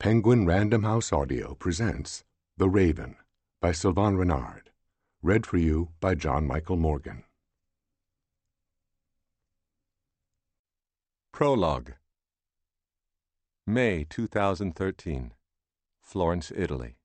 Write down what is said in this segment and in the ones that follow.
Penguin Random House Audio presents The Raven by Sylvain Renard, read for you by John Michael Morgan. Prologue. May 2013, Florence, Italy.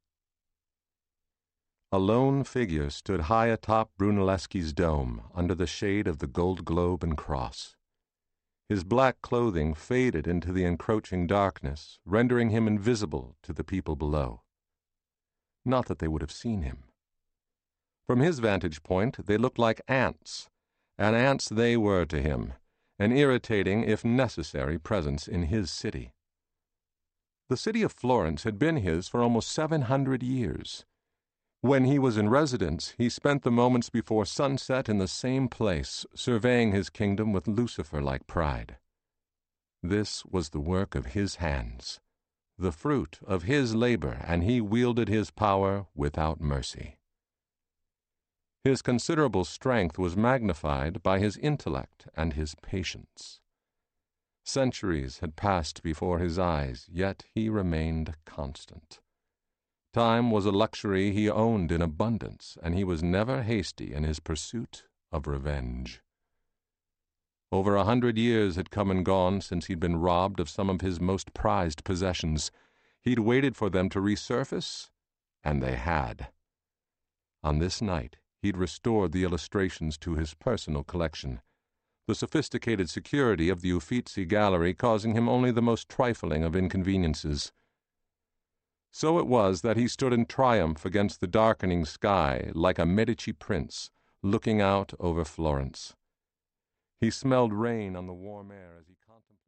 A lone figure stood high atop Brunelleschi's dome under the shade of the gold globe and cross. His black clothing faded into the encroaching darkness, rendering him invisible to the people below. Not that they would have seen him. From his vantage point, they looked like ants, and ants they were to him, an irritating, if necessary, presence in his city. The city of Florence had been his for almost 700 years. When he was in residence, he spent the moments before sunset in the same place, surveying his kingdom with Lucifer-like pride. This was the work of his hands, the fruit of his labor, and he wielded his power without mercy. His considerable strength was magnified by his intellect and his patience. Centuries had passed before his eyes, yet he remained constant. Time was a luxury he owned in abundance, and he was never hasty in his pursuit of revenge. Over 100 years had come and gone since he'd been robbed of some of his most prized possessions. He'd waited for them to resurface, and they had. On this night, he'd restored the illustrations to his personal collection, the sophisticated security of the Uffizi Gallery causing him only the most trifling of inconveniences. So it was that he stood in triumph against the darkening sky like a Medici prince looking out over Florence. He smelled rain on the warm air as he contemplated